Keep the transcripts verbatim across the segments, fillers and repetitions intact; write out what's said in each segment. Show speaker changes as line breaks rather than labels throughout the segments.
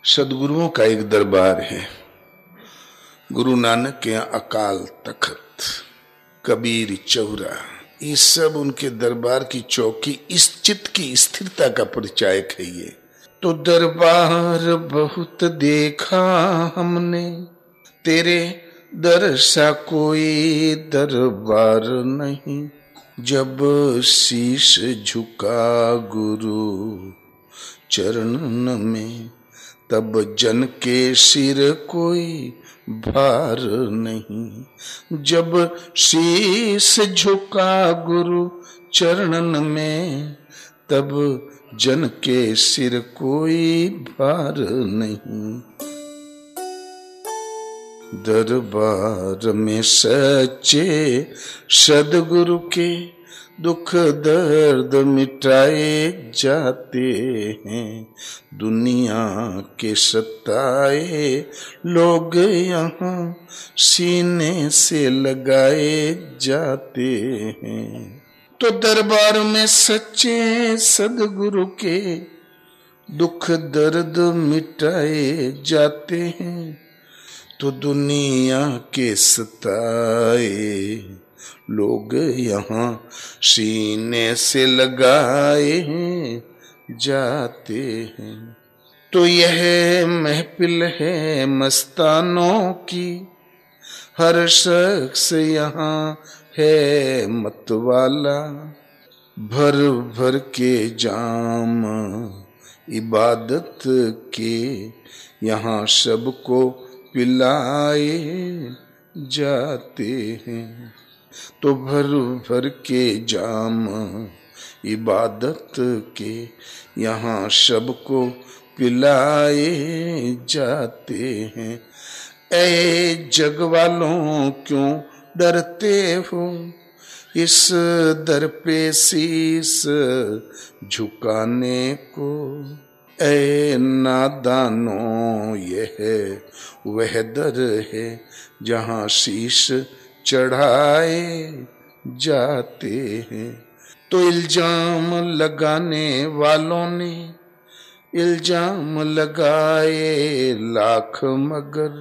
सदगुरुओं का एक दरबार है। गुरु नानक के यहाँ अकाल तखत, कबीर चौरा, ये सब उनके दरबार की चौकी इस चित्त की स्थिरता का परिचायक है। ये तो दरबार बहुत देखा हमने, तेरे दर सा कोई दरबार नहीं। जब शीश झुका गुरु चरणन में, तब जन के सिर कोई भार नहीं। जब शीश झुका गुरु चरणन में, तब जन के सिर कोई भार नहीं। दरबार में सच्चे सदगुरु के दुख दर्द मिटाए जाते हैं। दुनिया के सताए लोग यहाँ सीने से लगाए जाते हैं। तो दरबार में सच्चे सदगुरु के दुख दर्द मिटाए जाते हैं। तो दुनिया के सताए लोग यहाँ सीने से लगाए जाते हैं। तो यह महफिल है मस्तानों की, हर शख्स यहाँ है मतवाला। भर भर के जाम इबादत के यहाँ सबको पिलाए जाते हैं। तो भर भर के जाम इबादत के यहाँ सबको पिलाए जाते हैं। ऐ जग वालों क्यों डरते हो, इस दर पे शीस झुकाने को। ऐ नादानों यह वह दर है जहाँ शीश चढ़ाए जाते हैं। तो इल्जाम लगाने वालों ने इल्जाम लगाए लाख, मगर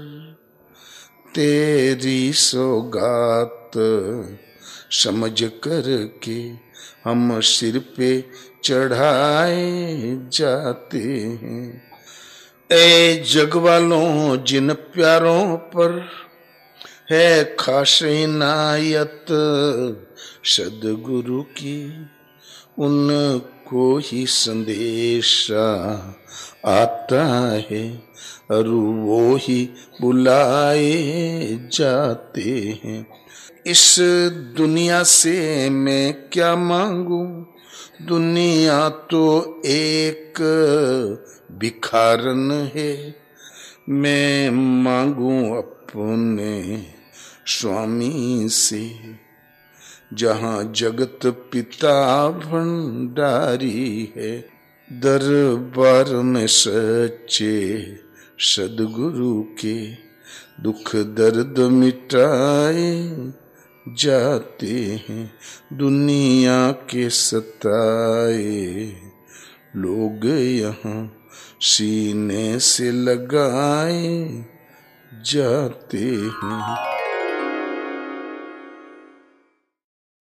तेरी सौगात समझ कर के हम सिर पे चढ़ाए जाते हैं। ऐ जग वालों जिन प्यारों पर है खास इनायत सदगुरु की, उनको ही संदेशा आता है और वो ही बुलाए जाते हैं। इस दुनिया से मैं क्या मांगू, दुनिया तो एक भिखारन है। मैं मांगू अपने स्वामी से, जहाँ जगत पिता भंडारी है। दरबार में सच्चे सदगुरु के दुख दर्द मिटाए जाते हैं। दुनिया के सताए लोग यहाँ सीने से लगाए जाते हैं।